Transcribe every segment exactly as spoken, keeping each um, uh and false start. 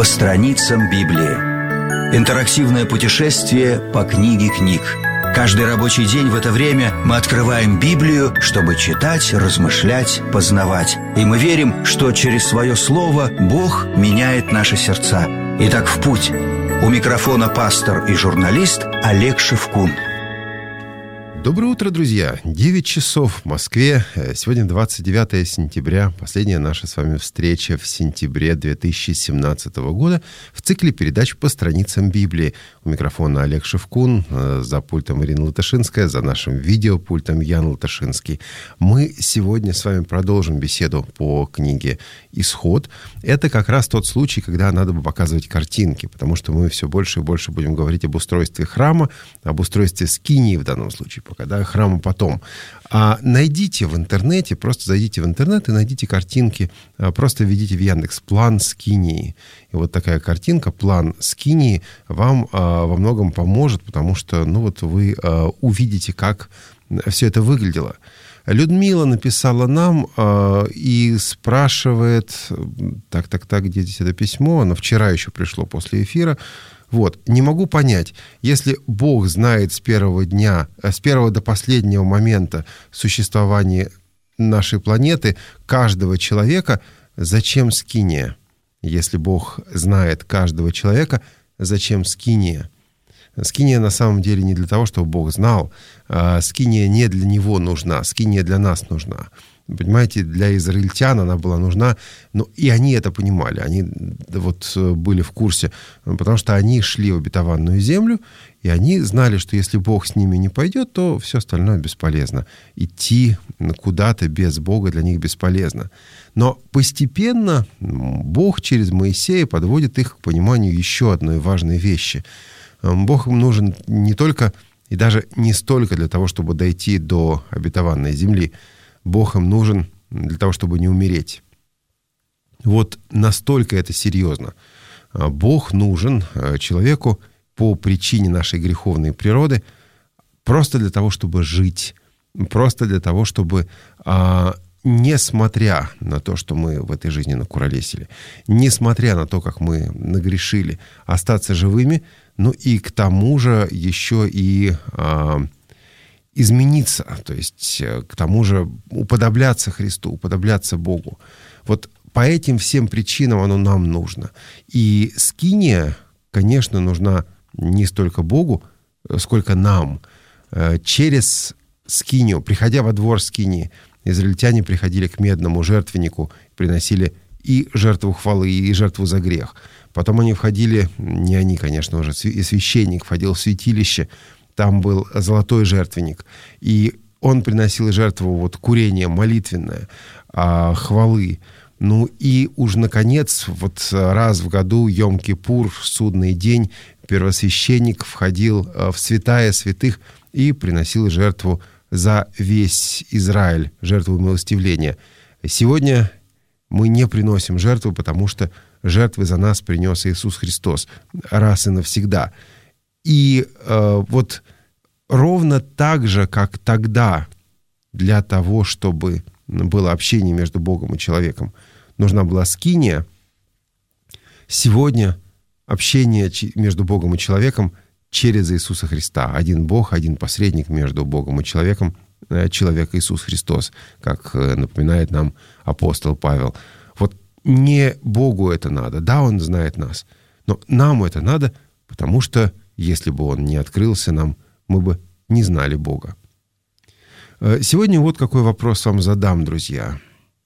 страницам Библии. Интерактивное путешествие по книге книг. Каждый рабочий день в это время мы открываем Библию, чтобы читать, размышлять, познавать. И мы верим, что через свое слово Бог меняет наши сердца. Итак, в путь. У микрофона пастор и журналист Олег Шевкун. Доброе утро, друзья! девять часов в Москве. Сегодня двадцать девятое сентября. Последняя наша с вами встреча в сентябре две тысячи семнадцатого года в цикле передач по страницам Библии. У микрофона Олег Шевкун, за пультом Ирина Латышинская, за нашим видеопультом Ян Латышинский. Мы сегодня с вами продолжим беседу по книге «Исход». Это как раз тот случай, когда надо бы показывать картинки, потому что мы все больше и больше будем говорить об устройстве храма, об устройстве скинии в данном случае, пока, да, храму потом. А найдите в интернете, просто зайдите в интернет и найдите картинки, просто введите в Яндекс план скинии. И вот такая картинка, план скинии, вам а, во многом поможет, потому что, ну вот вы а, увидите, как все это выглядело. Людмила написала нам э, и спрашивает, так, так, так, где здесь это письмо, оно вчера еще пришло после эфира. Вот, не могу понять, если Бог знает с первого дня, с первого до последнего момента существования нашей планеты, каждого человека, зачем скиния? Если Бог знает каждого человека, зачем скиния? Скиния на самом деле не для того, чтобы Бог знал. Скиния не для него нужна, скиния для нас нужна. Понимаете, для израильтян она была нужна, но и они это понимали, они вот были в курсе, потому что они шли в обетованную землю, и они знали, что если Бог с ними не пойдет, то все остальное бесполезно. Идти куда-то без Бога для них бесполезно. Но постепенно Бог через Моисея подводит их к пониманию еще одной важной вещи. Бог им нужен не только и даже не столько для того, чтобы дойти до обетованной земли. Бог им нужен для того, чтобы не умереть. Вот настолько это серьезно. Бог нужен человеку по причине нашей греховной природы просто для того, чтобы жить, просто для того, чтобы, несмотря на то, что мы в этой жизни накуролесили, несмотря на то, как мы нагрешили, остаться живыми, ну и к тому же еще и а, измениться, то есть к тому же уподобляться Христу, уподобляться Богу. Вот по этим всем причинам оно нам нужно. И скиния, конечно, нужна не столько Богу, сколько нам. Через скинию, приходя во двор скинии, израильтяне приходили к медному жертвеннику, приносили и жертву хвалы, и жертву за грех. Потом они входили, не они, конечно, уже, и священник входил в святилище, там был золотой жертвенник, и он приносил жертву вот курения молитвенное, а, хвалы. Ну и уж, наконец, вот раз в году, Йом-Кипур, судный день, первосвященник входил в святая святых и приносил жертву за весь Израиль, жертву милостивления. Сегодня мы не приносим жертву, потому что жертвы за нас принес Иисус Христос раз и навсегда. И э, вот ровно так же, как тогда для того, чтобы было общение между Богом и человеком, нужна была скиния, сегодня общение между Богом и человеком через Иисуса Христа. Один Бог, один посредник между Богом и человеком, человек Иисус Христос, как напоминает нам апостол Павел. Вот не Богу это надо, да, Он знает нас, но нам это надо, потому что если бы Он не открылся нам, мы бы не знали Бога. Сегодня вот какой вопрос вам задам, друзья.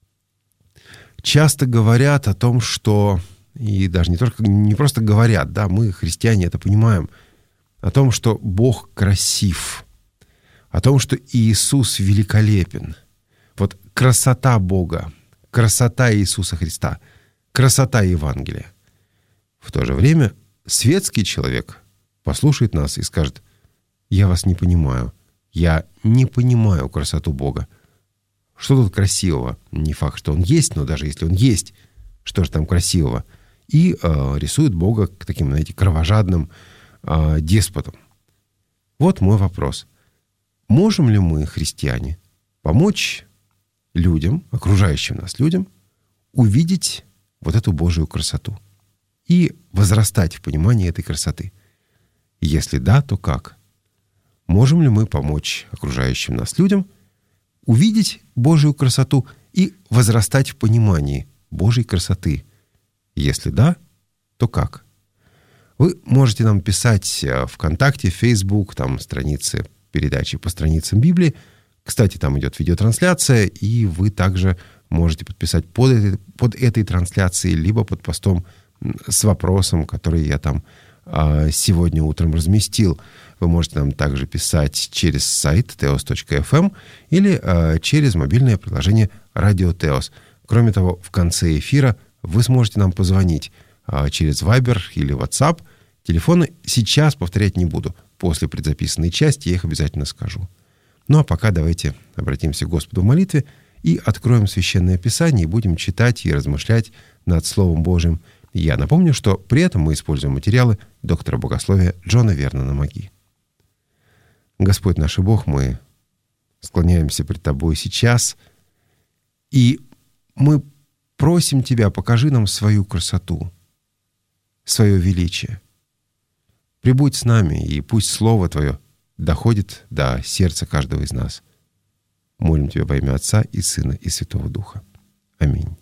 Часто говорят о том, что, и даже не только, не просто говорят, да, мы, христиане, это понимаем, о том, что Бог красив, о том, что Иисус великолепен. Вот красота Бога, красота Иисуса Христа, красота Евангелия. В то же время светский человек послушает нас и скажет: «Я вас не понимаю, я не понимаю красоту Бога. Что тут красивого? Не факт, что Он есть, но даже если Он есть, что же там красивого?» И э, рисует Бога таким, знаете, кровожадным э, деспотом. Вот мой вопрос. Можем ли мы, христиане, помочь людям, окружающим нас людям, увидеть вот эту Божию красоту? и возрастать в понимании этой красоты? Если да, то как? Можем ли мы помочь окружающим нас людям увидеть Божию красоту и возрастать в понимании Божьей красоты? Если да, то как? Вы можете нам писать ВКонтакте, Facebook, там страницы передачи по страницам Библии. Кстати, там идет видеотрансляция, и вы также можете подписать под этой, под этой трансляцией, либо под постом с вопросом, который я там а, сегодня утром разместил. Вы можете нам также писать через сайт теос точка эф эм или а, через мобильное приложение «Радио Теос». Кроме того, в конце эфира вы сможете нам позвонить а, через Viber или WhatsApp. Телефоны сейчас повторять не буду. После предзаписанной части я их обязательно скажу. Ну а пока давайте обратимся к Господу в молитве и откроем Священное Писание и будем читать и размышлять над Словом Божьим. Я напомню, что при этом мы используем материалы доктора богословия Джона Вернона Маги. Господь наш и Бог, мы склоняемся пред Тобой сейчас, и мы просим Тебя, покажи нам свою красоту, свое величие. Прибудь с нами, и пусть Слово Твое доходит до сердца каждого из нас. Молим Тебя во имя Отца и Сына и Святого Духа. Аминь.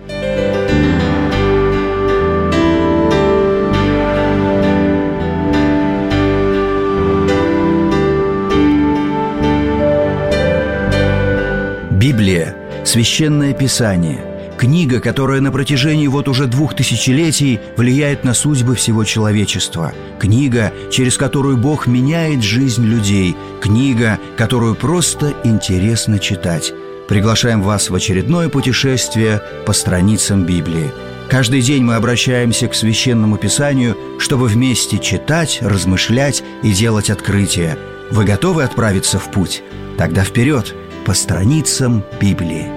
Библия – Священное Писание. Книга, которая на протяжении вот уже двух тысячелетий влияет на судьбы всего человечества. Книга, через которую Бог меняет жизнь людей. Книга, которую просто интересно читать. Приглашаем вас в очередное путешествие по страницам Библии. Каждый день мы обращаемся к Священному Писанию, чтобы вместе читать, размышлять и делать открытия. Вы готовы отправиться в путь? Тогда вперед, по страницам Библии.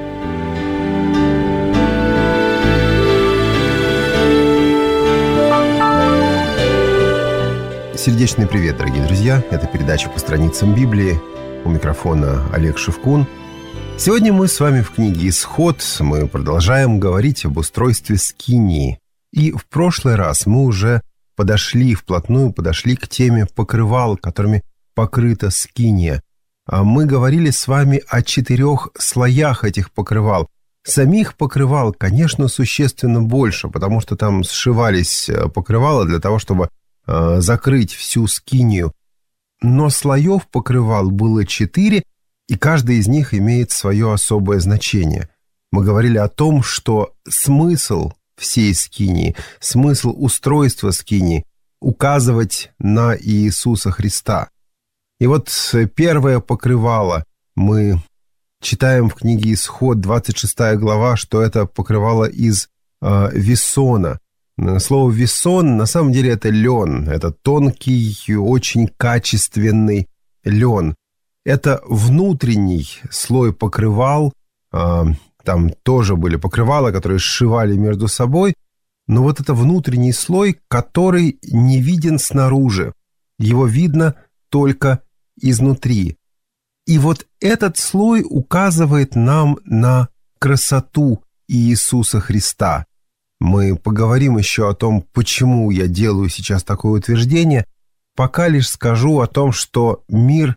Сердечный привет, дорогие друзья! Это передача по страницам Библии. У микрофона Олег Шевкун. Сегодня мы с вами в книге «Исход». Мы продолжаем говорить об устройстве скинии. И в прошлый раз мы уже подошли, вплотную подошли к теме покрывал, которыми покрыта скиния. Мы говорили с вами о четырех слоях этих покрывал. Самих покрывал, конечно, существенно больше, потому что там сшивались покрывала для того, чтобы закрыть всю скинию. Но слоев покрывал было четыре, и каждый из них имеет свое особое значение. Мы говорили о том, что смысл всей скинии, смысл устройства скинии указывать на Иисуса Христа. И вот первое покрывало мы читаем в книге «Исход», двадцать шестая глава, что это покрывало из э, весона. Слово «весон» на самом деле это лен, это тонкий, очень качественный лен. Это внутренний слой покрывал, там тоже были покрывала, которые сшивали между собой, но вот это внутренний слой, который не виден снаружи, его видно только изнутри. И вот этот слой указывает нам на красоту Иисуса Христа. Мы поговорим еще о том, почему я делаю сейчас такое утверждение. Пока лишь скажу о том, что мир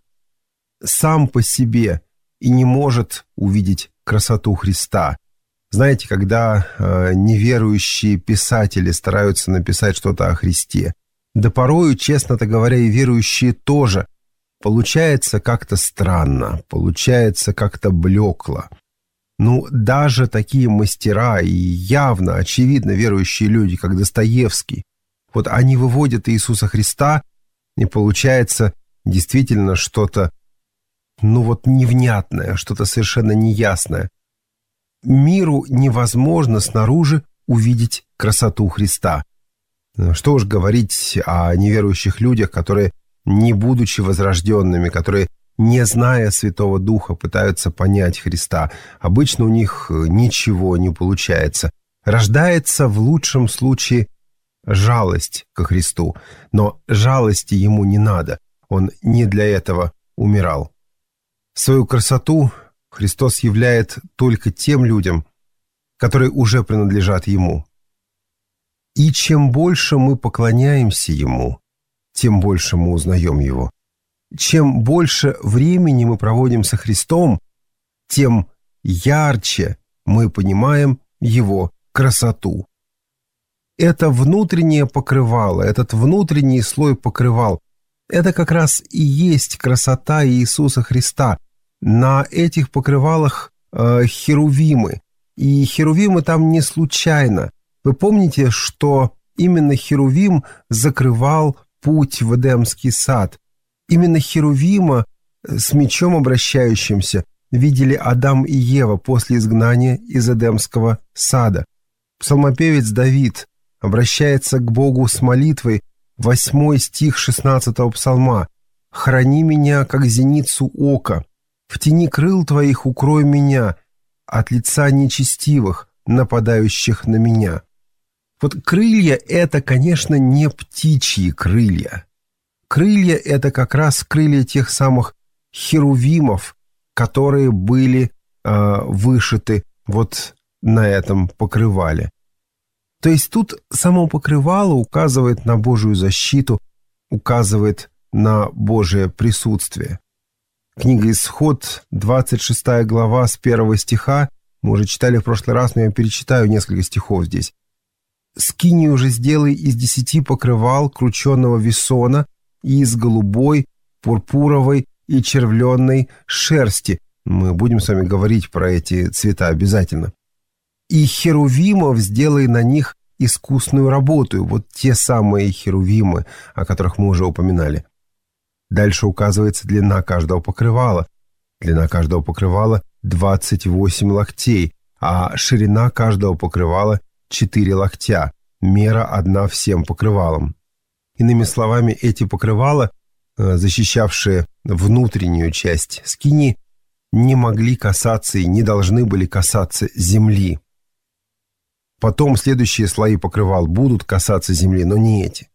сам по себе и не может увидеть красоту Христа. Знаете, когда э, неверующие писатели стараются написать что-то о Христе, да порою, честно-то говоря, и верующие тоже, получается как-то странно, получается как-то блекло. Ну, даже такие мастера и явно, очевидно верующие люди, как Достоевский, вот они выводят Иисуса Христа, и получается действительно что-то, ну вот невнятное, что-то совершенно неясное. Миру невозможно снаружи увидеть красоту Христа. Что уж говорить о неверующих людях, которые, не будучи возрожденными, которые, не зная Святого Духа, пытаются понять Христа. Обычно у них ничего не получается. Рождается в лучшем случае жалость ко Христу, но жалости ему не надо. Он не для этого умирал. Свою красоту Христос являет только тем людям, которые уже принадлежат Ему. И чем больше мы поклоняемся Ему, тем больше мы узнаем Его. Чем больше времени мы проводим со Христом, тем ярче мы понимаем Его красоту. Это внутреннее покрывало, этот внутренний слой покрывал, это как раз и есть красота Иисуса Христа. На этих покрывалах э, херувимы, и херувимы там не случайно. Вы помните, что именно херувим закрывал путь в Эдемский сад. Именно херувима с мечом обращающимся видели Адам и Ева после изгнания из Эдемского сада. Псалмопевец Давид обращается к Богу с молитвой, восьмой стих шестнадцатого псалма: «Храни меня, как зеницу ока, в тени крыл Твоих укрой меня от лица нечестивых, нападающих на меня». Вот крылья – это, конечно, не птичьи крылья. Крылья – это как раз крылья тех самых херувимов, которые были э, вышиты вот на этом покрывале. То есть тут само покрывало указывает на Божию защиту, указывает на Божие присутствие. Книга «Исход», двадцать шестая глава, с первого стиха, мы уже читали в прошлый раз, но я перечитаю несколько стихов здесь. «Скинию же сделай из десяти покрывал крученного весона и из голубой, пурпуровой и червленной шерсти». Мы будем с вами говорить про эти цвета обязательно. «И херувимов сделай на них искусную работу». Вот те самые херувимы, о которых мы уже упоминали. Дальше указывается длина каждого покрывала. Длина каждого покрывала двадцать восемь локтей, а ширина каждого покрывала четыре локтя. Мера одна всем покрывалам. Иными словами, эти покрывала, защищавшие внутреннюю часть скинии, не могли касаться и не должны были касаться земли. Потом следующие слои покрывал будут касаться земли, но не эти.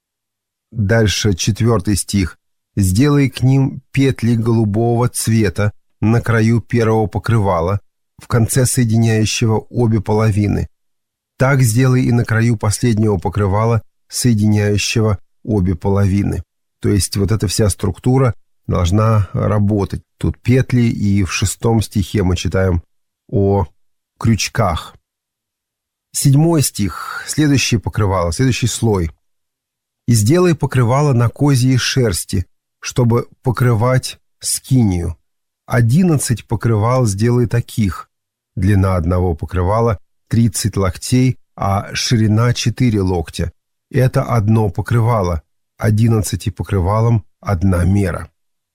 Дальше четвертый стих. «Сделай к ним петли голубого цвета на краю первого покрывала, в конце соединяющего обе половины. Так сделай и на краю последнего покрывала, соединяющего обе половины». То есть вот эта вся структура должна работать. Тут петли, и в шестом стихе мы читаем о крючках. Седьмой стих, следующее покрывало, следующий слой. «И сделай покрывало на козьей шерсти, чтобы покрывать скинию. Одиннадцать покрывал сделай таких. Длина одного покрывала тридцать локтей, а ширина четыре локтя. Это одно покрывало. Одиннадцати покрывалам одна мера».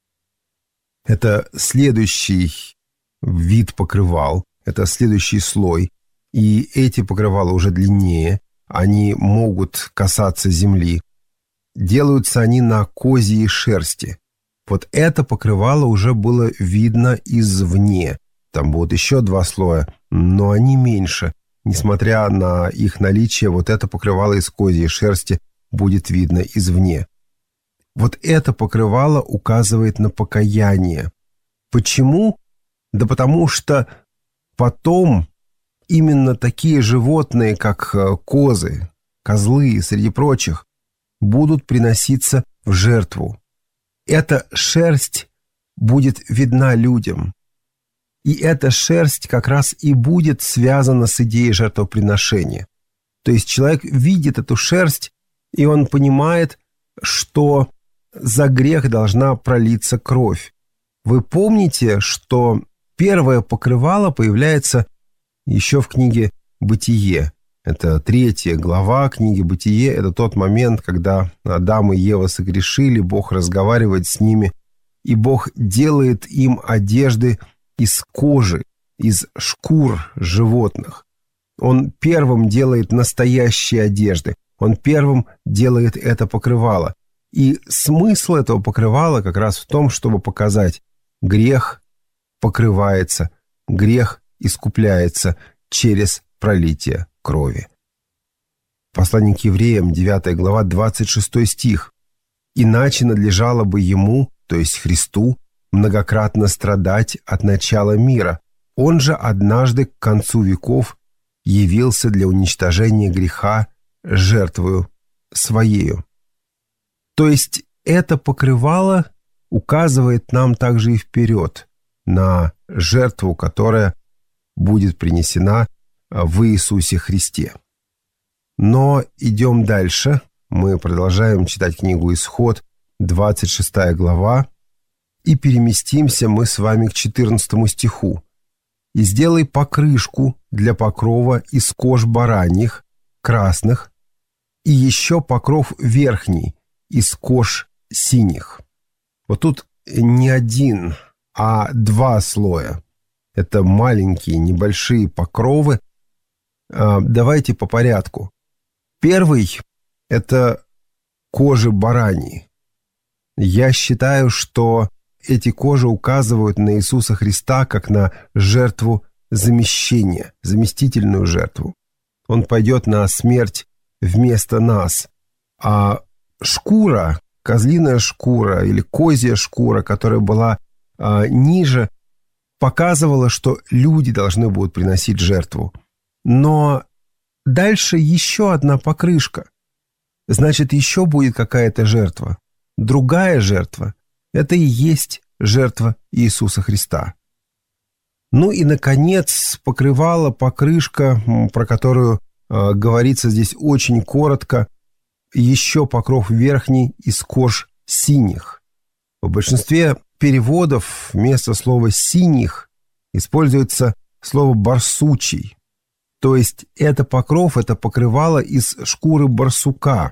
Это следующий вид покрывал, это следующий слой. И эти покрывала уже длиннее, они могут касаться земли. Делаются они на козьей шерсти. Вот это покрывало уже было видно извне. Там будут еще два слоя, но они меньше. Несмотря на их наличие, вот это покрывало из козьей шерсти будет видно извне. Вот это покрывало указывает на покаяние. Почему? Да потому что потом именно такие животные, как козы, козлы, среди прочих, будут приноситься в жертву. Эта шерсть будет видна людям. И эта шерсть как раз и будет связана с идеей жертвоприношения. То есть человек видит эту шерсть, и он понимает, что за грех должна пролиться кровь. Вы помните, что первое покрывало появляется еще в книге «Бытие». Это третья глава книги «Бытие». Это тот момент, когда Адам и Ева согрешили, Бог разговаривает с ними, и Бог делает им одежды из кожи, из шкур животных. Он первым делает настоящие одежды. Он первым делает это покрывало. И смысл этого покрывала как раз в том, чтобы показать: грех покрывается, грех искупляется через пролитие крови. Послание к евреям, девятая глава, двадцать шестой стих. «Иначе надлежало бы ему, то есть Христу, многократно страдать от начала мира. Он же однажды к концу веков явился для уничтожения греха жертвою своею. То есть это покрывало указывает нам также и вперед на жертву, которая будет принесена в Иисусе Христе. Но идем дальше. Мы продолжаем читать книгу «Исход», двадцать шестая глава, и переместимся мы с вами к четырнадцатому стиху. «И сделай покрышку для покрова из кож бараньих, красных, и еще покров верхний из кож синих». Вот тут не один, а два слоя. Это маленькие, небольшие покровы. Давайте по порядку. Первый – это кожи бараньи. Я считаю, что эти кожи указывают на Иисуса Христа как на жертву замещения, заместительную жертву. Он пойдет на смерть вместо нас. А шкура, козлиная шкура или козья шкура, которая была а, ниже, показывала, что люди должны будут приносить жертву. Но дальше еще одна покрышка. Значит, еще будет какая-то жертва. Другая жертва – это и есть жертва Иисуса Христа. Ну и, наконец, покрывало, покрышка, про которую э, говорится здесь очень коротко, еще покров верхний из кож синих. В большинстве переводов вместо слова «синих» используется слово «барсучий». То есть это покров, это покрывало из шкуры барсука.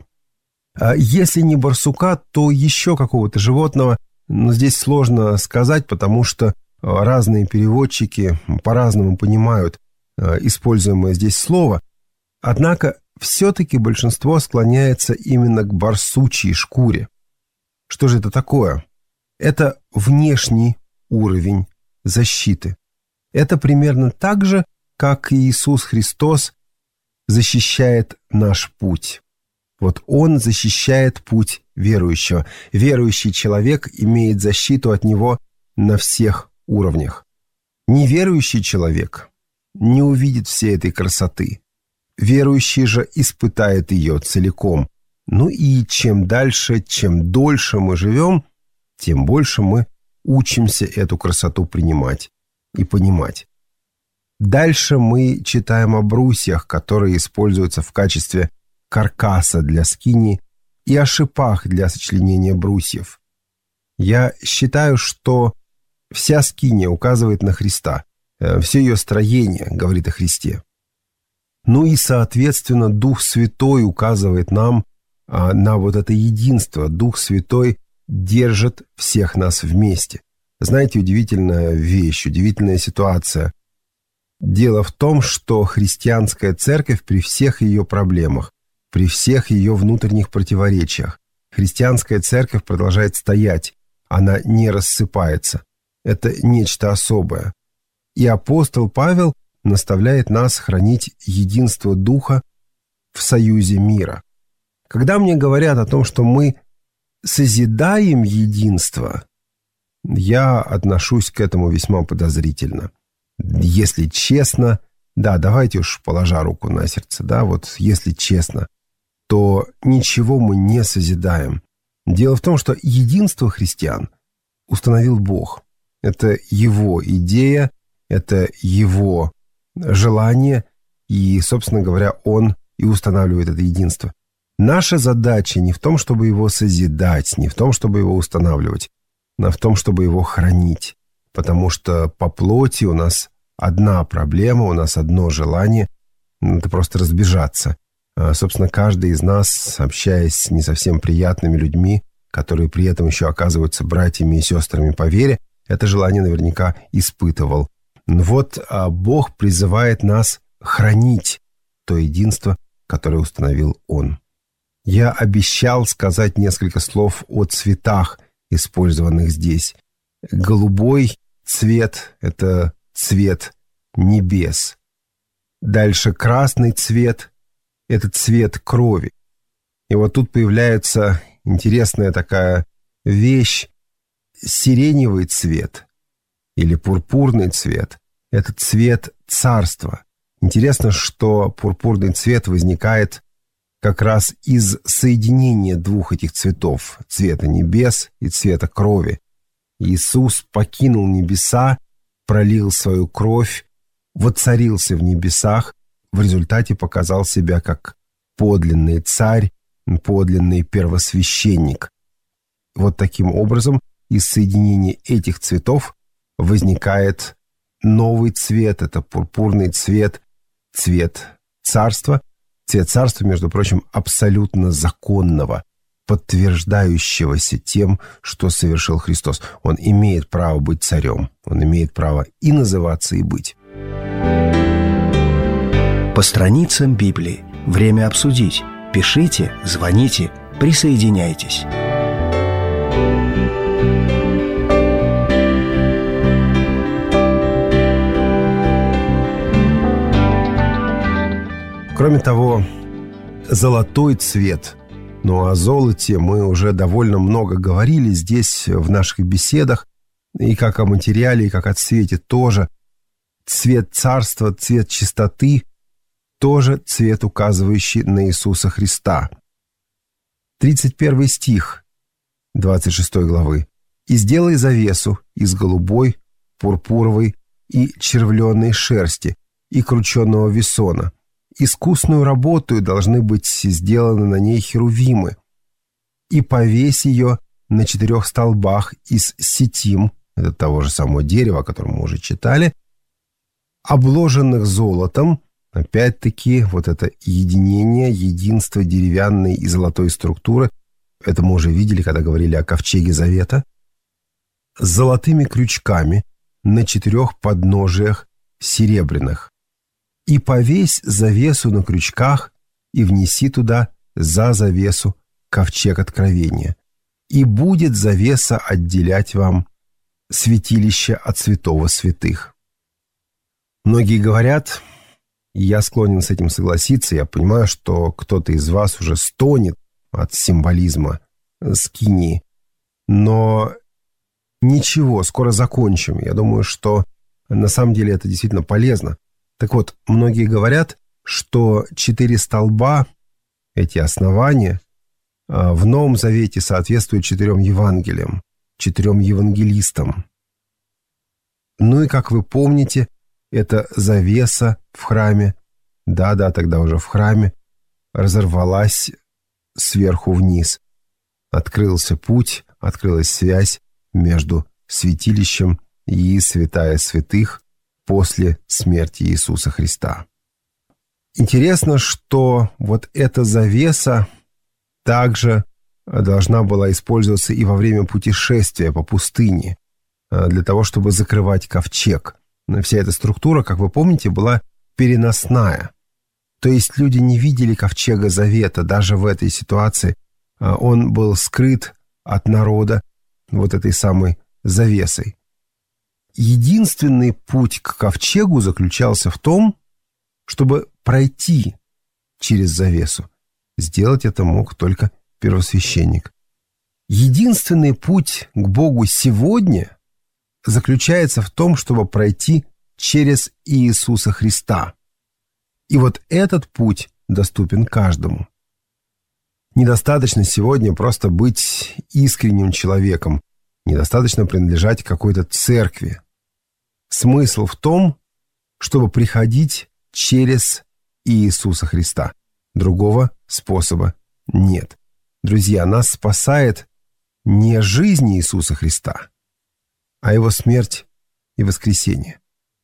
Если не барсука, то еще какого-то животного, но здесь сложно сказать, потому что разные переводчики по-разному понимают используемое здесь слово. Однако все-таки большинство склоняется именно к барсучьей шкуре. Что же это такое? Это внешний уровень защиты. Это примерно так же, как и Иисус Христос защищает наш путь. Вот Он защищает путь верующего. Верующий человек имеет защиту от Него на всех уровнях. Неверующий человек не увидит всей этой красоты. Верующий же испытает ее целиком. Ну и чем дальше, чем дольше мы живем, тем больше мы учимся эту красоту принимать и понимать. Дальше мы читаем о брусьях, которые используются в качестве каркаса для скинии, и о шипах для сочленения брусьев. Я считаю, что вся скиния указывает на Христа. Все ее строение говорит о Христе. Ну и, соответственно, Дух Святой указывает нам на вот это единство. Дух Святой держит всех нас вместе. Знаете, удивительная вещь, удивительная ситуация. Дело в том, что христианская церковь при всех ее проблемах, при всех ее внутренних противоречиях, христианская церковь продолжает стоять, она не рассыпается. Это нечто особое. И апостол Павел наставляет нас хранить единство Духа в союзе мира. Когда мне говорят о том, что мы созидаем единство, я отношусь к этому весьма подозрительно. Если честно, да, давайте уж положа руку на сердце, да, вот если честно, то ничего мы не созидаем. Дело в том, что единство христиан установил Бог. Это Его идея, это Его желание, и, собственно говоря, Он и устанавливает это единство. Наша задача не в том, чтобы его созидать, не в том, чтобы его устанавливать, но в том, чтобы его хранить. Потому что по плоти у нас одна проблема, у нас одно желание – это просто разбежаться. Собственно, каждый из нас, общаясь с не совсем приятными людьми, которые при этом еще оказываются братьями и сестрами по вере, это желание наверняка испытывал. Вот Бог призывает нас хранить то единство, которое установил Он. Я обещал сказать несколько слов о цветах, использованных здесь. Голубой цвет – это цвет небес. Дальше красный цвет – это цвет крови. И вот тут появляется интересная такая вещь. Сиреневый цвет или пурпурный цвет – это цвет царства. Интересно, что пурпурный цвет возникает, как раз из соединения двух этих цветов, цвета небес и цвета крови. Иисус покинул небеса, пролил свою кровь, воцарился в небесах, в результате показал себя как подлинный царь, подлинный первосвященник. Вот таким образом из соединения этих цветов возникает новый цвет, это пурпурный цвет, цвет царства, цвет царства, между прочим, абсолютно законного, подтверждающегося тем, что совершил Христос. Он имеет право быть царем, он имеет право и называться, и быть. По страницам Библии. Время обсудить. Пишите, звоните, присоединяйтесь. Кроме того, золотой цвет. Ну, о золоте мы уже довольно много говорили здесь в наших беседах, и как о материале, и как о цвете тоже. Цвет царства, цвет чистоты – тоже цвет, указывающий на Иисуса Христа. тридцать первый стих двадцать шестой главы. «И сделай завесу из голубой, пурпуровой и червленой шерсти и крученого весона. Искусную работу должны быть сделаны на ней херувимы. И повесь ее на четырех столбах из ситим», это того же самого дерева, о котором мы уже читали, «обложенных золотом». Опять-таки, вот это единение, единство деревянной и золотой структуры, это мы уже видели, когда говорили о ковчеге завета, с золотыми крючками на четырех подножиях серебряных. «И повесь завесу на крючках, и внеси туда за завесу ковчег откровения. И будет завеса отделять вам святилище от святого святых». Многие говорят, и я склонен с этим согласиться, я понимаю, что кто-то из вас уже стонет от символизма скинии, но ничего, скоро закончим. Я думаю, что на самом деле это действительно полезно. Так вот, многие говорят, что четыре столба, эти основания, в Новом Завете соответствуют четырем Евангелиям, четырем евангелистам. Ну и, как вы помните, эта завеса в храме, да-да, тогда уже в храме, разорвалась сверху вниз. Открылся путь, открылась связь между святилищем и святая святых после смерти Иисуса Христа. Интересно, что вот эта завеса также должна была использоваться и во время путешествия по пустыне, для того, чтобы закрывать ковчег. Вся эта структура, как вы помните, была переносная. То есть люди не видели ковчега завета даже в этой ситуации. Он был скрыт от народа вот этой самой завесой. Единственный путь к ковчегу заключался в том, чтобы пройти через завесу. Сделать это мог только первосвященник. Единственный путь к Богу сегодня заключается в том, чтобы пройти через Иисуса Христа. И вот этот путь доступен каждому. Недостаточно сегодня просто быть искренним человеком, недостаточно принадлежать какой-то церкви. Смысл в том, чтобы приходить через Иисуса Христа. Другого способа нет. Друзья, нас спасает не жизнь Иисуса Христа, а Его смерть и воскресение.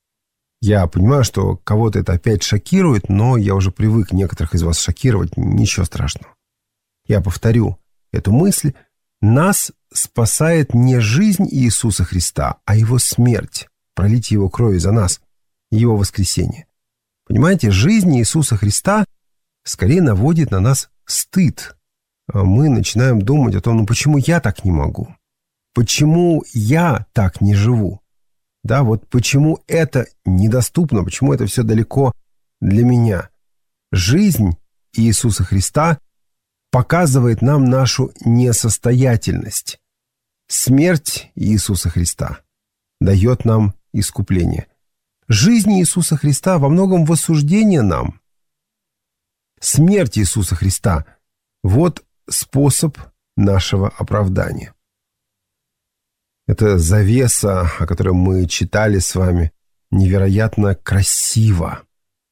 Я понимаю, что кого-то это опять шокирует, но я уже привык некоторых из вас шокировать, ничего страшного. Я повторю эту мысль. Нас спасает не жизнь Иисуса Христа, а Его смерть, пролитие Его крови за нас, Его воскресение. Понимаете, жизнь Иисуса Христа скорее наводит на нас стыд. Мы начинаем думать о том, ну почему я так не могу? Почему я так не живу? Да, вот почему это недоступно, почему это все далеко для меня? Жизнь Иисуса Христа показывает нам нашу несостоятельность. Смерть Иисуса Христа дает нам искупление. Жизнь Иисуса Христа во многом в осуждение нам. Смерть Иисуса Христа – вот способ нашего оправдания. Эта завеса, о которой мы читали с вами, невероятно красива.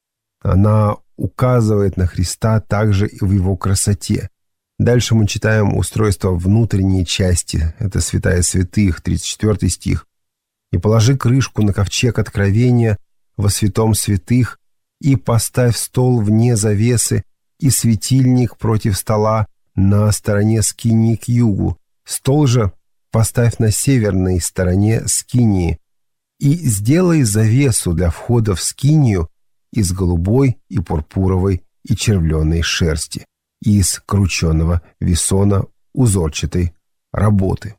Она указывает на Христа также и в Его красоте. Дальше мы читаем устройство внутренней части. Это святая святых, тридцать четвёртый стих. «И положи крышку на ковчег откровения во святом святых, и поставь стол вне завесы, и светильник против стола на стороне скинии к югу. Стол же поставь на северной стороне скинии, и сделай завесу для входа в скинию из голубой и пурпуровой и червленой шерсти, и из крученого весона узорчатой работы».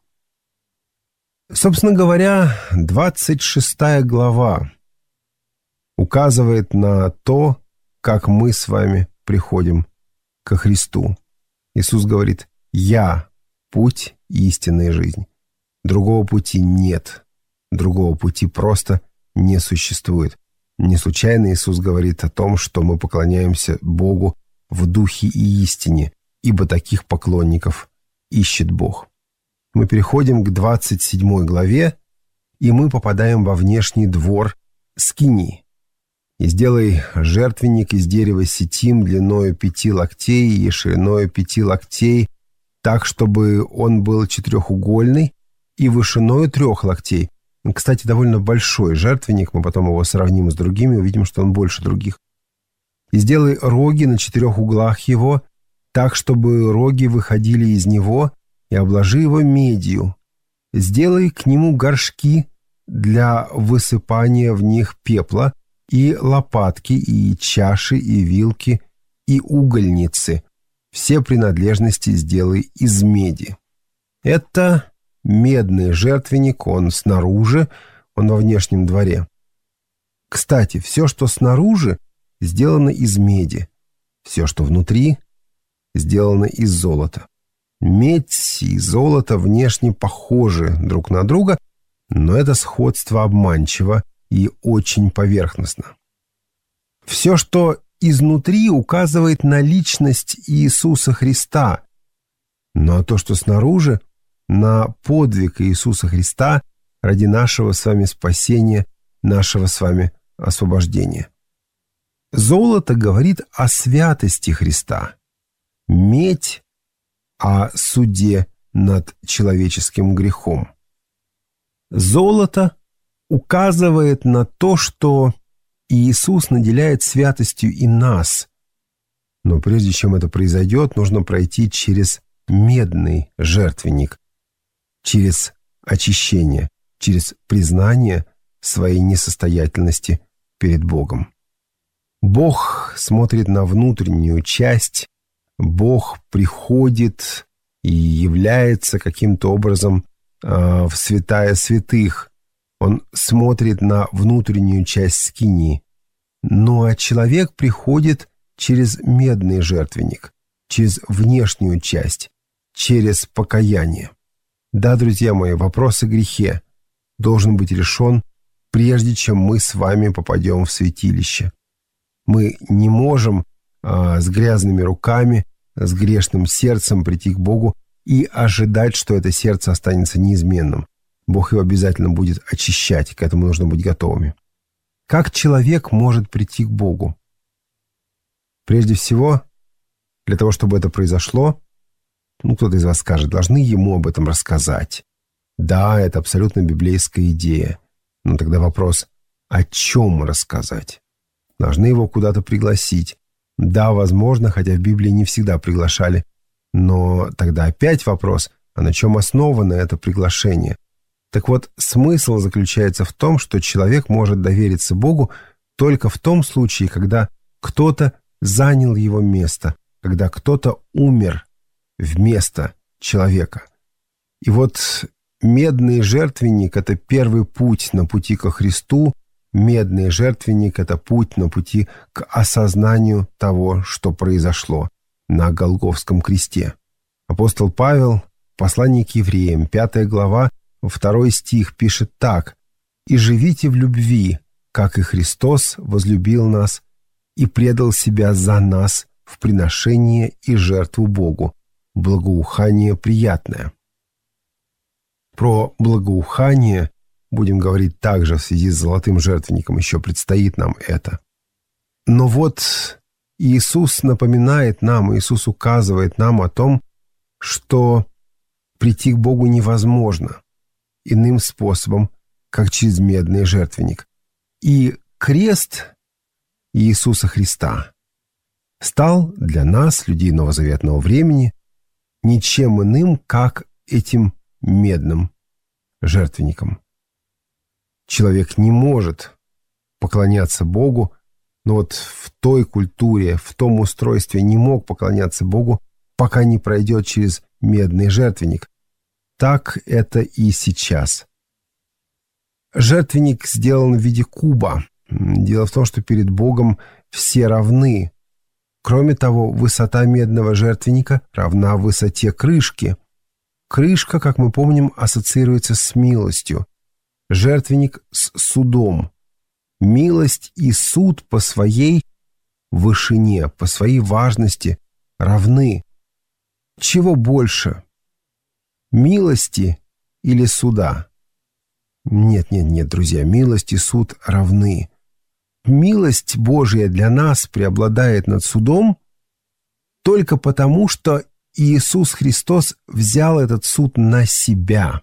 Собственно говоря, двадцать шестая глава указывает на то, как мы с вами приходим ко Христу. Иисус говорит: «Я – путь, истина и жизнь». Другого пути нет. Другого пути просто не существует. Не случайно Иисус говорит о том, что мы поклоняемся Богу в духе и истине, ибо таких поклонников ищет Бог. Мы переходим к двадцать седьмой главе, и мы попадаем во внешний двор скинии. «И сделай жертвенник из дерева ситим длиною пяти локтей и шириною пяти локтей, так, чтобы он был четырехугольный, и вышиною трех локтей». Кстати, довольно большой жертвенник, мы потом его сравним с другими, увидим, что он больше других. «И сделай роги на четырех углах его, так, чтобы роги выходили из него, и обложи его медью. Сделай к нему горшки для высыпания в них пепла, и лопатки, и чаши, и вилки, и угольницы. Все принадлежности сделай из меди». Это медный жертвенник, он снаружи, он во внешнем дворе. Кстати, все, что снаружи, сделано из меди. Все, что внутри, сделано из золота. Медь и золото внешне похожи друг на друга, но это сходство обманчиво и очень поверхностно. Все, что изнутри, указывает на личность Иисуса Христа, но то, что снаружи, на подвиг Иисуса Христа ради нашего с вами спасения, нашего с вами освобождения. Золото говорит о святости Христа, медь – о суде над человеческим грехом. Золото указывает на то, что Иисус наделяет святостью и нас. Но прежде чем это произойдет, нужно пройти через медный жертвенник, через очищение, через признание своей несостоятельности перед Богом. Бог смотрит на внутреннюю часть, Бог приходит и является каким-то образом э, в святая святых. Он смотрит на внутреннюю часть скинии. Ну а человек приходит через медный жертвенник, через внешнюю часть, через покаяние. Да, друзья мои, вопрос о грехе должен быть решен, прежде чем мы с вами попадем в святилище. Мы не можем а, с грязными руками, с грешным сердцем прийти к Богу и ожидать, что это сердце останется неизменным. Бог его обязательно будет очищать, к этому нужно быть готовыми. Как человек может прийти к Богу? Прежде всего, для того, чтобы это произошло, ну, кто-то из вас скажет, должны ему об этом рассказать. Да, это абсолютно библейская идея. Но тогда вопрос, о чем рассказать? Должны его куда-то пригласить. Да, возможно, хотя в Библии не всегда приглашали. Но тогда опять вопрос, а на чем основано это приглашение? Так вот, смысл заключается в том, что человек может довериться Богу только в том случае, когда кто-то занял его место, когда кто-то умер вместо человека. И вот медный жертвенник – это первый путь на пути ко Христу. Медный жертвенник – это путь на пути к осознанию того, что произошло на Голгофском кресте. Апостол Павел, послание к евреям, пятая глава, второй стих, пишет так: «И живите в любви, как и Христос возлюбил нас и предал себя за нас в приношение и жертву Богу, благоухание приятное. Про благоухание будем говорить также в связи с золотым жертвенником, еще предстоит нам это. Но вот Иисус напоминает нам, Иисус указывает нам о том, что прийти к Богу невозможно иным способом, как через медный жертвенник. И крест Иисуса Христа стал для нас, людей новозаветного времени, ничем иным, как этим медным жертвенником. Человек не может поклоняться Богу, но вот в той культуре, в том устройстве не мог поклоняться Богу, пока не пройдет через медный жертвенник. Так это и сейчас. Жертвенник сделан в виде куба. Дело в том, что перед Богом все равны. Кроме того, высота медного жертвенника равна высоте крышки. Крышка, как мы помним, ассоциируется с милостью. Жертвенник с судом. Милость и суд по своей вышине, по своей важности равны. Чего больше? Милости или суда? Нет, нет, нет, друзья, милость и суд равны. Милость Божья для нас преобладает над судом только потому, что Иисус Христос взял этот суд на себя.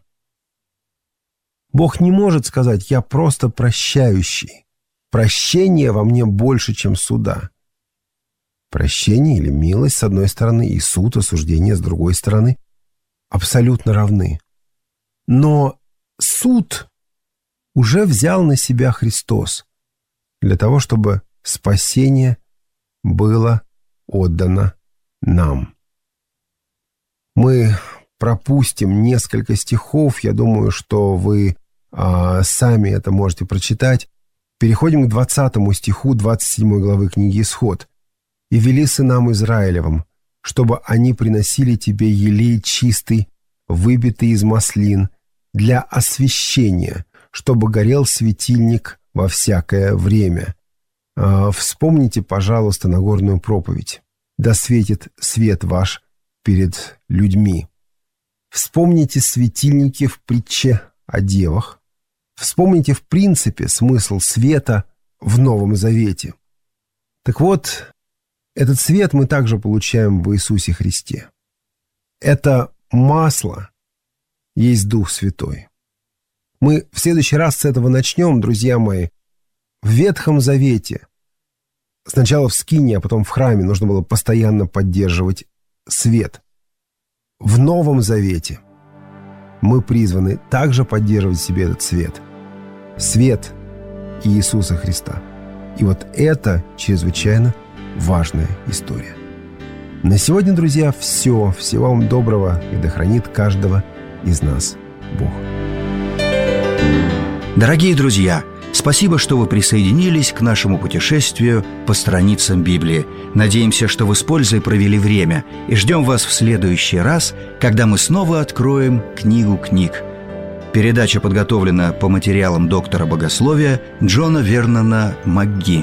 Бог не может сказать: «Я просто прощающий. Прощение во мне больше, чем суда». Прощение или милость с одной стороны и суд, осуждение с другой стороны абсолютно равны. Но суд уже взял на себя Христос для того, чтобы спасение было отдано нам. Мы пропустим несколько стихов, я думаю, что вы а, сами это можете прочитать. Переходим к двадцатому стиху двадцать седьмой главы книги Исход. «И вели сынам Израилевым, чтобы они приносили тебе елей чистый, выбитый из маслин, для освящения, чтобы горел светильник во всякое время». А, вспомните, пожалуйста, Нагорную проповедь. «Да светит свет ваш перед людьми». Вспомните светильники в притче о девах. Вспомните, в принципе, смысл света в Новом Завете. Так вот, этот свет мы также получаем в Иисусе Христе. Это масло есть Дух Святой. Мы в следующий раз с этого начнем, друзья мои. В Ветхом Завете сначала в скинии, а потом в храме нужно было постоянно поддерживать свет. В Новом Завете мы призваны также поддерживать в себе этот свет. Свет Иисуса Христа. И вот это чрезвычайно важная история. На сегодня, друзья, все. Всего вам доброго, и да хранит каждого из нас Бог. Дорогие друзья, спасибо, что вы присоединились к нашему путешествию по страницам Библии. Надеемся, что вы с пользой провели время, и ждем вас в следующий раз, когда мы снова откроем книгу книг. Передача подготовлена по материалам доктора богословия Джона Вернона МакГи.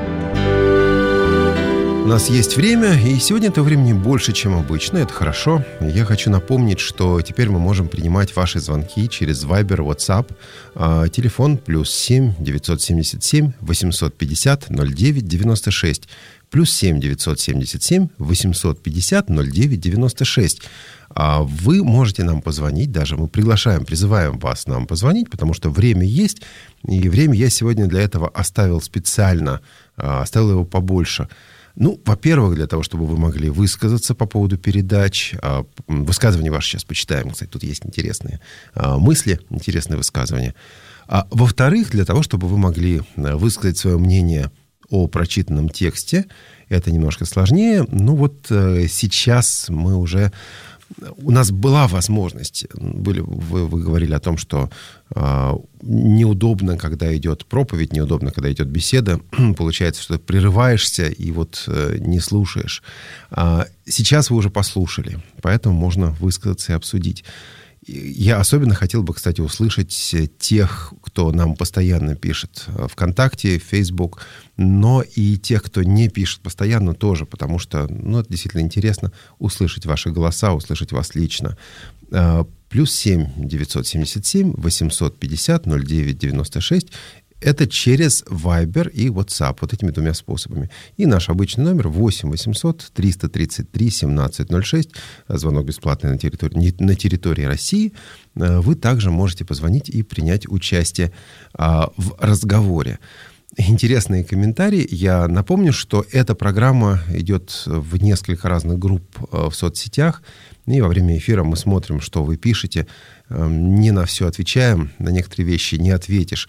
У нас есть время, и сегодня этого времени больше, чем обычно. Это хорошо. Я хочу напомнить, что теперь мы можем принимать ваши звонки через Viber, WhatsApp. Телефон плюс семь девятьсот семьдесят семь восемьсот пятьдесят ноль девять девяносто шесть. Плюс семь девятьсот семьдесят семь восемьсот пятьдесят ноль девять девяносто шесть. Вы можете нам позвонить, даже мы приглашаем, призываем вас нам позвонить, потому что время есть, и время я сегодня для этого оставил специально, оставил его побольше. Ну, во-первых, для того, чтобы вы могли высказаться по поводу передач. Высказывания ваши сейчас почитаем. Кстати, тут есть интересные мысли, интересные высказывания. А во-вторых, для того, чтобы вы могли высказать свое мнение о прочитанном тексте. Это немножко сложнее. Ну вот сейчас мы уже... У нас была возможность, были, вы, вы говорили о том, что э, неудобно, когда идет проповедь, неудобно, когда идет беседа. Получается, что ты прерываешься и вот э, не слушаешь. А сейчас вы уже послушали, поэтому можно высказаться и обсудить. Я особенно хотел бы, кстати, услышать тех, кто нам постоянно пишет ВКонтакте, в Facebook, но и тех, кто не пишет постоянно тоже, потому что, ну, это действительно интересно услышать ваши голоса, услышать вас лично. Плюс семь девятьсот семьдесят семь восемьсот пятьдесят ноль девять девяносто шесть. Это через Viber и WhatsApp, вот этими двумя способами. И наш обычный номер восемь восемьсот триста тридцать три семнадцать ноль шесть. Звонок бесплатный на территории, на территории России. Вы также можете позвонить и принять участие в разговоре. Интересные комментарии. Я напомню, что эта программа идет в несколько разных групп в соцсетях. И во время эфира мы смотрим, что вы пишете. Не на все отвечаем, на некоторые вещи не ответишь,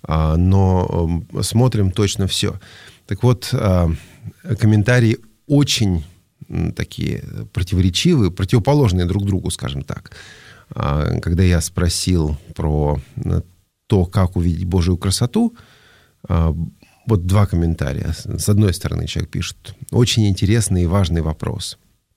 но смотрим точно все. Так вот, комментарии очень такие противоречивые, противоположные друг другу, скажем так. Когда я спросил про то, как увидеть Божию красоту, вот два комментария. С одной стороны, человек пишет: очень интересный и важный вопрос.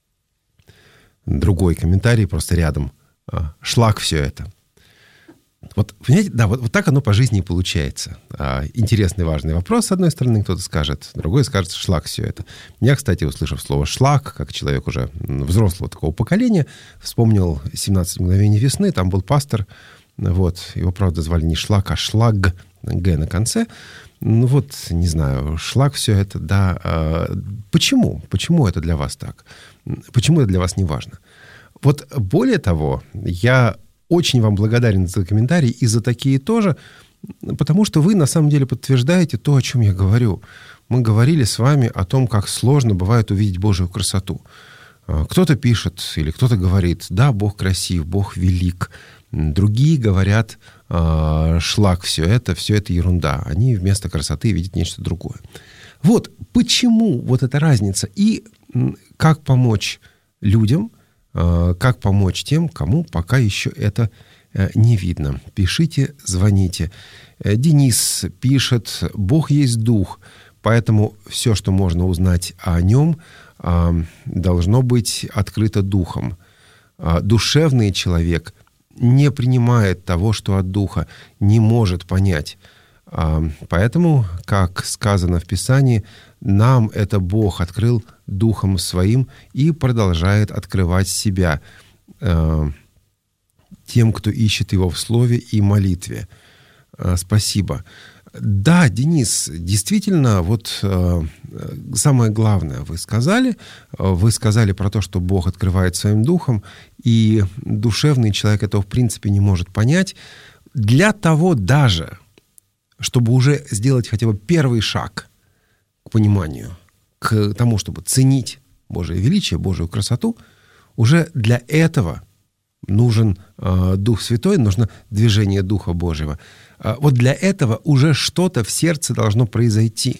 Другой комментарий просто рядом: шлак все это. Вот, понимаете, да, вот, вот так оно по жизни и получается. Интересный, важный вопрос, с одной стороны, кто-то скажет, другой скажет: шлак все это. Я, кстати, услышав слово «шлак», как человек уже взрослого такого поколения, вспомнил «семнадцать мгновений весны», там был пастор, вот, его, правда, звали не шлак, а шлаг, «г» на конце. Ну вот, не знаю, шлак все это, да. Почему? Почему это для вас так? Почему это для вас не важно? Вот более того, я очень вам благодарен за комментарии и за такие тоже, потому что вы на самом деле подтверждаете то, о чем я говорю. Мы говорили с вами о том, как сложно бывает увидеть Божию красоту. Кто-то пишет или кто-то говорит: да, Бог красив, Бог велик. Другие говорят: шлак все это, все это ерунда. Они вместо красоты видят нечто другое. Вот почему вот эта разница и как помочь людям, как помочь тем, кому пока еще это не видно. Пишите, звоните. Денис пишет: Бог есть дух, поэтому все, что можно узнать о нем, должно быть открыто духом. Душевный человек не принимает того, что от духа, не может понять. Поэтому, как сказано в Писании, нам это Бог открыл Духом Своим и продолжает открывать себя тем, кто ищет Его в Слове и молитве. Спасибо. Да, Денис, действительно, вот самое главное вы сказали. Вы сказали про то, что Бог открывает Своим Духом, и душевный человек этого в принципе не может понять. Для того даже, чтобы уже сделать хотя бы первый шаг к пониманию, к тому, чтобы ценить Божие величие, Божию красоту, уже для этого нужен э, Дух Святой, нужно движение Духа Божьего. Э, вот для этого уже что-то в сердце должно произойти.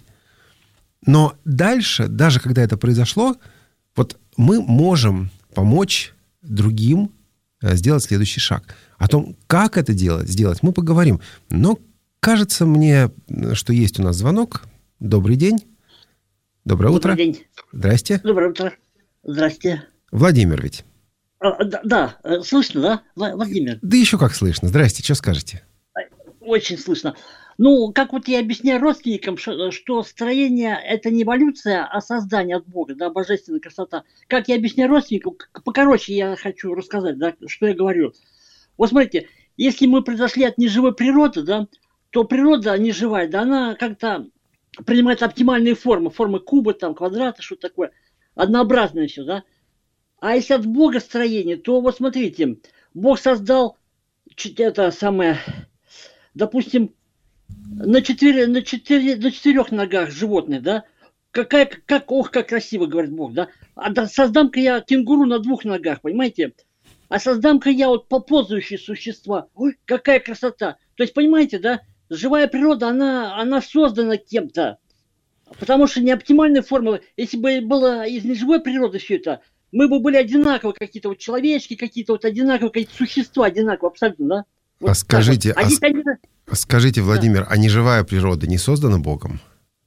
Но дальше, даже когда это произошло, вот мы можем помочь другим э, сделать следующий шаг. О том, как это делать, сделать, мы поговорим. Но кажется мне, что есть у нас звонок. Добрый день. Доброе утро. Добрый день. Здрасте. Доброе утро. Здрасте. Владимир ведь? А, да, да, слышно, да, Владимир? Да еще как слышно. Здрасте, что скажете? Очень слышно. Ну, как вот я объясняю родственникам, что, что строение – это не эволюция, а создание от Бога, да, божественная красота. Как я объясняю родственникам, покороче я хочу рассказать, да, что я говорю. Вот смотрите, если мы произошли от неживой природы, да, то природа неживая, да, она как-то принимает оптимальные формы, формы куба, там, квадрата, что такое, однообразное все, да. А если от Бога строение, то вот смотрите, Бог создал это самое, допустим, на, четыре, на, четыре, на четырех ногах животных, да, какая, как, ох, как красиво, говорит Бог, да, а создам-ка я кенгуру на двух ногах, понимаете, а создам-ка я вот ползающие существа, ой, какая красота, то есть, понимаете, да, живая природа, она, она создана кем-то, потому что не оптимальная форма, если бы было из неживой природы все это, мы бы были одинаковы, какие-то вот человечки, какие-то вот одинаковые, какие-то существа одинаковые, абсолютно, да. Вот а скажите, вот. а, они... скажите, Владимир, да. А неживая природа не создана Богом?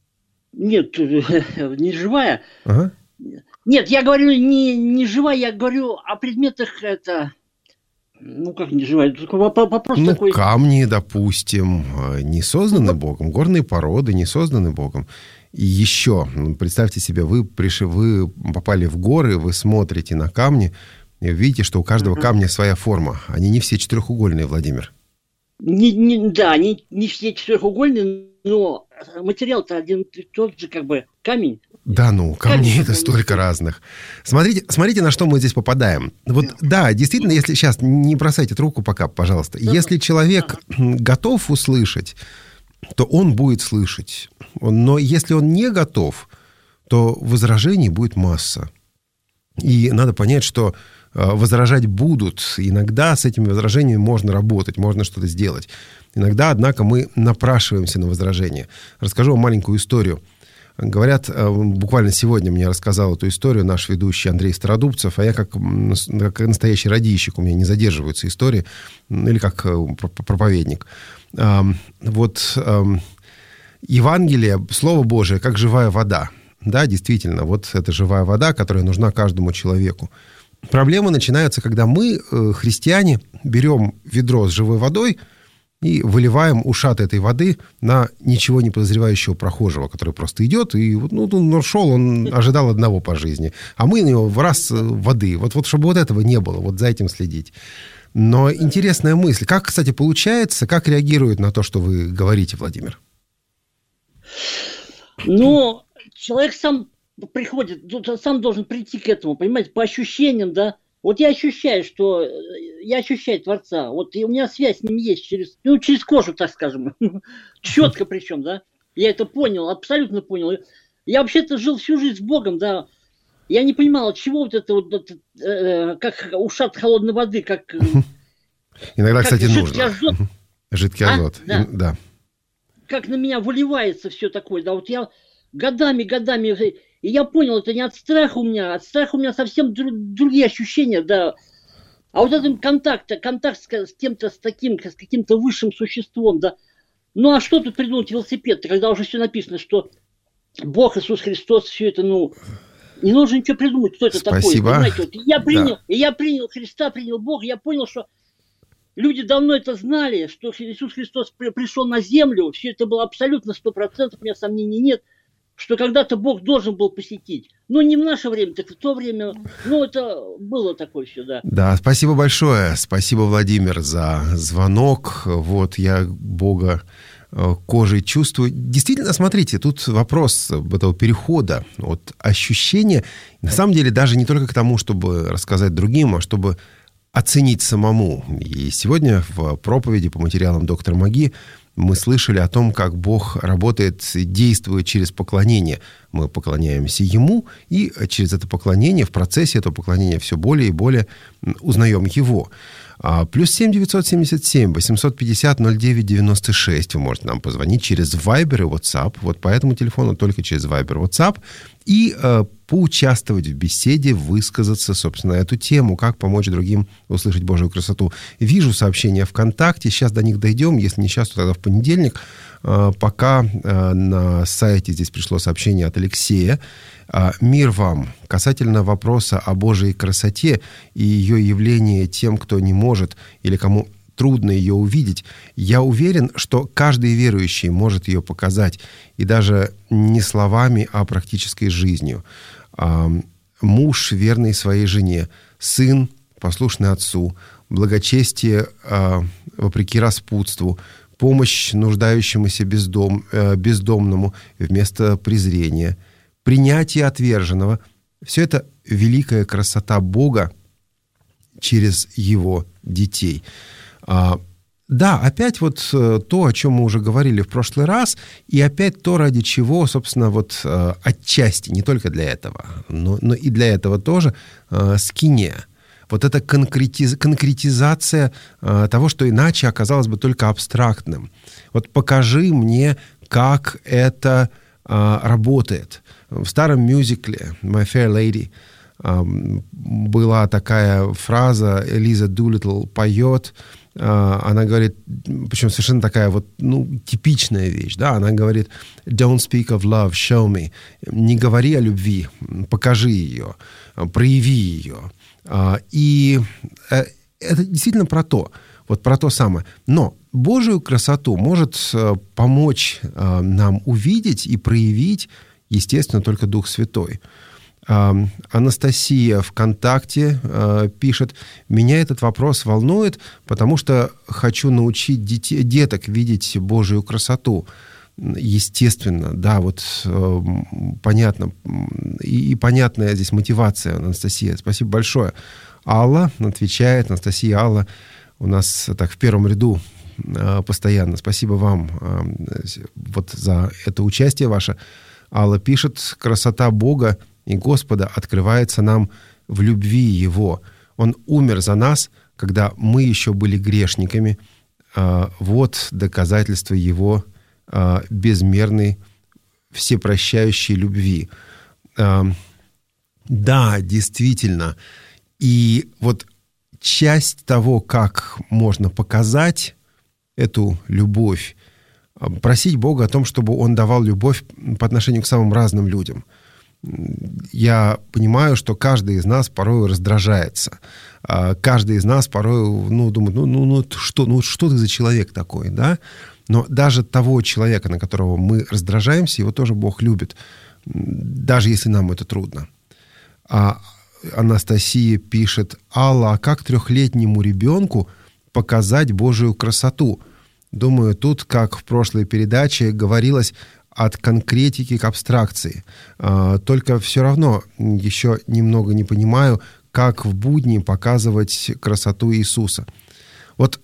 Нет, не живая. Ага. Нет, я говорю не, не живая, я говорю о предметах это, Ну, как не живая? Вопрос ну, такой... камни, допустим, не созданы Богом. Горные породы не созданы Богом. И еще, представьте себе, вы, пришли, вы попали в горы, вы смотрите на камни, и видите, что у каждого uh-huh. камня своя форма. Они не все четырехугольные, Владимир. Не, не, да, не, не все четырехугольные, но материал-то один и тот же, как бы, камень. Да, ну, камней это столько разных. Смотрите, смотрите, на что мы здесь попадаем. Вот, да, действительно, если сейчас, не бросайте трубку пока, пожалуйста. Если человек готов услышать, то он будет слышать. Но если он не готов, то возражений будет масса. И надо понять, что возражать будут. Иногда с этими возражениями можно работать, можно что-то сделать. Иногда, однако, мы напрашиваемся на возражение. Расскажу вам маленькую историю. Говорят, буквально сегодня мне рассказал эту историю наш ведущий Андрей Стародубцев, а я как, как настоящий радийщик, у меня не задерживаются истории, или как проповедник. Вот Евангелие, Слово Божие, как живая вода. Да, действительно, вот это живая вода, которая нужна каждому человеку. Проблема начинается, когда мы, христиане, берем ведро с живой водой и выливаем ушат этой воды на ничего не подозревающего прохожего, который просто идет, и ну, он шел, он ожидал одного по жизни. А мы на него в раз воды. Вот, вот чтобы вот этого не было, вот за этим следить. Но интересная мысль. Как, кстати, получается, как реагирует на то, что вы говорите, Владимир? Ну, человек сам приходит, сам должен прийти к этому, понимаете, по ощущениям, да. Вот я ощущаю, что я ощущаю Творца. Вот и у меня связь с ним есть через, ну, через кожу, так скажем. Четко причем, да. Я это понял, абсолютно понял. Я вообще-то жил всю жизнь с Богом, да. Я не понимал, от чего вот это вот, э, как ушат холодной воды, как... Иногда, как кстати, жидкий нужно. Азот. Жидкий а? азот. Да. И, да. Как на меня выливается все такое, да. Вот я годами, годами... И я понял, это не от страха у меня, от страха у меня совсем дру- другие ощущения, да. А вот этот контакт, контакт с, с кем-то, с таким, с каким-то высшим существом, да. Ну, а что тут придумать велосипед, когда уже все написано, что Бог, Иисус Христос, все это, ну, не нужно ничего придумать, кто это Спасибо. такой. Понимаете, вот я принял, да. и я принял Христа, принял Бога, я понял, что люди давно это знали, что Иисус Христос при, пришел на землю, все это было абсолютно сто процентов, у меня сомнений нет, что когда-то Бог должен был посетить. Ну, не в наше время, так в то время, ну, это было такое все, да. Да, спасибо большое. Спасибо, Владимир, за звонок. Вот, я Бога кожей чувствую. Действительно, смотрите, тут вопрос этого перехода от ощущения, на самом деле, даже не только к тому, чтобы рассказать другим, а чтобы оценить самому. И сегодня в проповеди по материалам доктора Маги мы слышали о том, как Бог работает, действует через поклонение. Мы поклоняемся Ему, и через это поклонение, в процессе этого поклонения все более и более узнаем Его. Плюс семь девятьсот семьдесят семь восемьсот пятьдесят ноль девять девяносто шесть. Вы можете нам позвонить через Viber и WhatsApp. Вот по этому телефону только через Viber и WhatsApp. И э, поучаствовать в беседе, высказаться, собственно, на эту тему, как помочь другим услышать Божию красоту. Вижу сообщения ВКонтакте, сейчас до них дойдем, если не сейчас, то тогда в понедельник. Э, пока э, на сайте здесь пришло сообщение от Алексея. Э, «Мир вам. Касательно вопроса о Божьей красоте и ее явлении тем, кто не может или кому трудно ее увидеть, я уверен, что каждый верующий может ее показать, и даже не словами, а практической жизнью. А, муж, верный своей жене, сын, послушный отцу, благочестие а, вопреки распутству, помощь нуждающемуся бездом, а, бездомному вместо презрения, принятие отверженного — все это великая красота Бога через Его детей». А, да, опять вот то, о чем мы уже говорили в прошлый раз, и опять то, ради чего, собственно, вот отчасти, не только для этого, но, но и для этого тоже, скиния. Вот эта конкретиз, конкретизация того, что иначе оказалось бы только абстрактным. Вот покажи мне, как это работает. В старом мюзикле «My Fair Lady» была такая фраза, Элиза Дулиттл поет, она говорит, причем совершенно такая вот, ну, типичная вещь, да, она говорит, don't speak of love, show me. Не говори о любви, покажи ее, прояви ее. И это действительно про то, вот про то самое. Но Божию красоту может помочь нам увидеть и проявить, естественно, только Дух Святой. Анастасия ВКонтакте пишет: «Меня этот вопрос волнует, потому что хочу научить детей, деток видеть Божию красоту». Естественно, да, вот э, понятно. И, и понятная здесь мотивация, Анастасия. Спасибо большое. Алла отвечает. Анастасия, Алла у нас так в первом ряду э, постоянно. Спасибо вам э, вот за это участие ваше. Алла пишет: «Красота Бога и Господа открывается нам в любви Его. Он умер за нас, когда мы еще были грешниками. Э, вот доказательство Его безмерной, всепрощающей любви». Да, действительно. И вот часть того, как можно показать эту любовь, просить Бога о том, чтобы Он давал любовь по отношению к самым разным людям. Я понимаю, что каждый из нас порой раздражается. Каждый из нас порой ну, думает, ну, ну, ну, что, ну что ты за человек такой, да? Но даже того человека, на которого мы раздражаемся, его тоже Бог любит, даже если нам это трудно. А Анастасия пишет: «Алла, а как трехлетнему ребенку показать Божию красоту?» Думаю, тут, как в прошлой передаче говорилось, от конкретики к абстракции. Только все равно еще немного не понимаю, как в будни показывать красоту Иисуса. Вот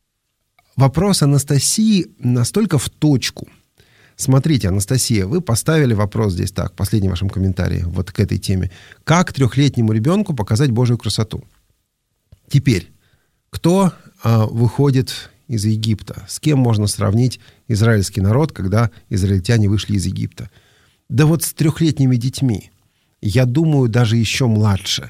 вопрос Анастасии настолько в точку. Смотрите, Анастасия, вы поставили вопрос здесь так, последний в вашем комментарии, вот к этой теме. Как трехлетнему ребенку показать Божию красоту? Теперь, кто а, выходит из Египта? С кем можно сравнить израильский народ, когда израильтяне вышли из Египта? Да вот с трехлетними детьми. Я думаю, даже еще младше.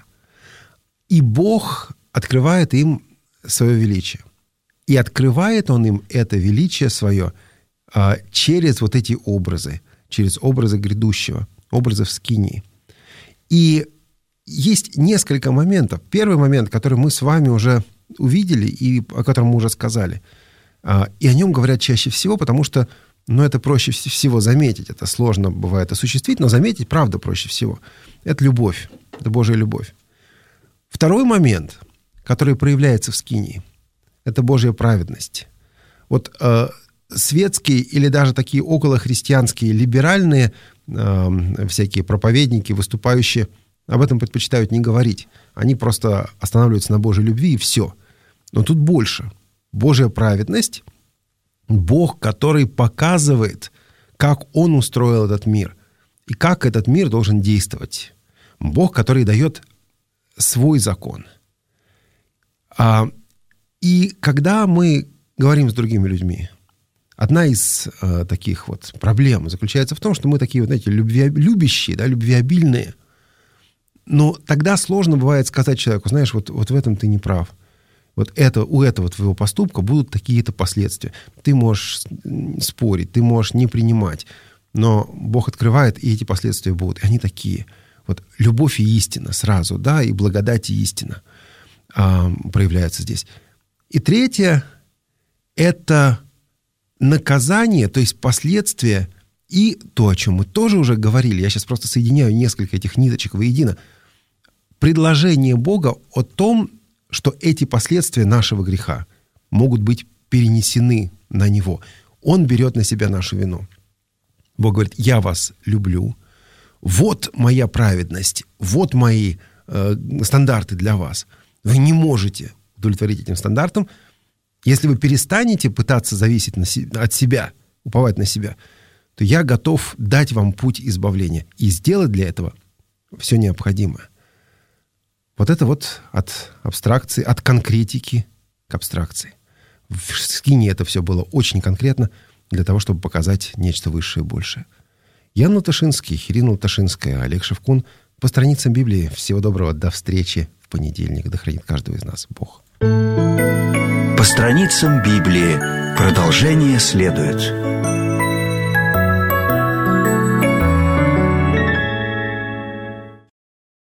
И Бог открывает им свое величие. И открывает Он им это величие свое а, через вот эти образы, через образы грядущего, образы в скинии. И есть несколько моментов. Первый момент, который мы с вами уже увидели и о котором мы уже сказали. А, и о нем говорят чаще всего, потому что ну, это проще всего заметить. Это сложно бывает осуществить, но заметить, правда, проще всего. Это любовь, это Божья любовь. Второй момент, который проявляется в скинии, это Божья праведность. Вот э, светские или даже такие околохристианские, либеральные э, всякие проповедники, выступающие, об этом предпочитают не говорить. Они просто останавливаются на Божьей любви и все. Но тут больше. Божья праведность, Бог, который показывает, как Он устроил этот мир и как этот мир должен действовать. Бог, который дает свой закон. А И когда мы говорим с другими людьми, одна из э, таких вот проблем заключается в том, что мы такие, вот, знаете, любви, любящие, да, любвеобильные. Но тогда сложно бывает сказать человеку: знаешь, вот, вот в этом ты не прав. Вот это, у этого твоего поступка будут такие-то последствия. Ты можешь спорить, ты можешь не принимать, но Бог открывает, и эти последствия будут. И они такие. Вот любовь и истина сразу, да, и благодать и истина э, проявляются здесь. И третье – это наказание, то есть последствия, и то, о чем мы тоже уже говорили, я сейчас просто соединяю несколько этих ниточек воедино, предложение Бога о том, что эти последствия нашего греха могут быть перенесены на Него. Он берет на себя нашу вину. Бог говорит: я вас люблю, вот моя праведность, вот мои э, стандарты для вас. Вы не можете удовлетворить этим стандартам. Если вы перестанете пытаться зависеть на си- от себя, уповать на себя, то я готов дать вам путь избавления и сделать для этого все необходимое. Вот это вот от абстракции, от конкретики к абстракции. В скинии это все было очень конкретно для того, чтобы показать нечто высшее и большее. Ян Латышинский, Ирина Латышинская, Олег Шевкун. По страницам Библии. Всего доброго. До встречи в понедельник. Да хранит каждого из нас Бог. По страницам Библии. Продолжение следует.